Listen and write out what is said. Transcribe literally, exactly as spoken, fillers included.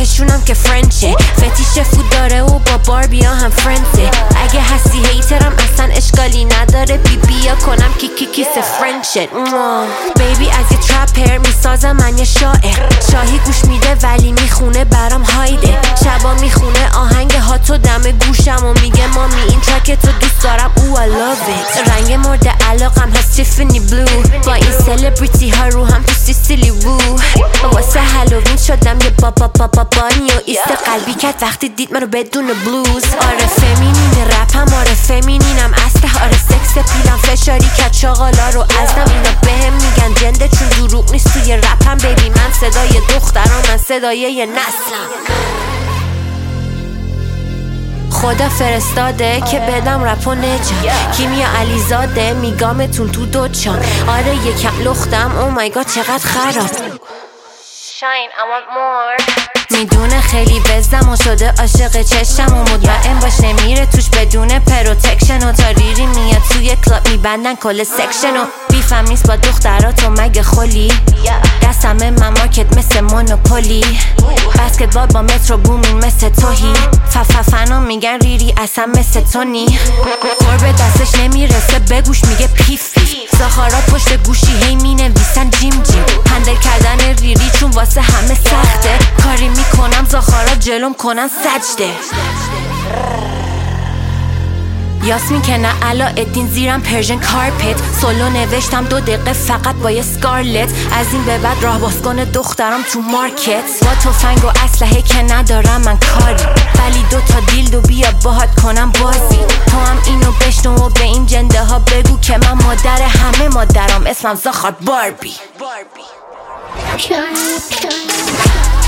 کشونم که فرنچه، فتیش فود داره و با باربیا هم فرنسه. اگه هستی هیترم اصلا اشکالی نداره، بی بیا کنم کی کی کیس فرنچه. بیبی از یه ترپر میسازم من یه شاعر، شاهی گوش میده ولی میخونه برام هایده. شبا میخونه آهنگ هاتو دم گوشم و میگه مامی این ترک تو دوست دارم. او I love it. رنگ مورد علاقم هست تیفنی بلو، با این سلبریتی ها رو هم تو سیسیلی وو. واسه هالووین شدم یه بابا بابا بانی و ایست قلبی کرد وقتی دید منو بدون بلوز. آره فمینین رپم، آره فمینینم استه، آره سکس پیلم فشاری کرد شاغالا رو ازدم. اینا بهم میگن جنده چون دروغ نیست توی رپم. بیبی من صدای دخترم، من صدای یه نسلم. خدا فرستاده که بدم رپ و نجات، کیمیا علیزاده میگامتون تو دوچان. آره یکم لختم او مای گاد چقدر خراب. Shine, I want more. میدونه خیلی بزدم و شده عاشق چشم و مطمئن باش نمیره توش بدون پروتکشن. و تا ریری میاد توی کلاب میبندن کل سکشن. و بیفم نیست با دختراتو مگه خلی، دستمه من مارکت مثل مونوپولی. بسکتبال با مترو بومین مثل توهی، فففنا میگن ریری اصلا مثل تونی. قرب دستش نمیرسه بگوش میگه پیف پیف. زاخارات پشت گوشی هی مینویسن جیم جیم. هندل کردن ریری چون واسه همه سخته، کاری میکنم زاخارات جلوم کنن سجده. یاسمین که نه علا ادین زیرم پرژن کارپت. سولو نوشتم دو دقیقه فقط با یه سکارلت. از این به بعد راه باز کنه دخترم تو مارکت. با تفنگ و اسلحه که ندارم من کاری، ولی دو تا دیل دو بیا باهات کنم بازی. تو هم اینو بشنو و به این جنده ها بگو که من مادر همه مادرم، اسمم زاخار باربی.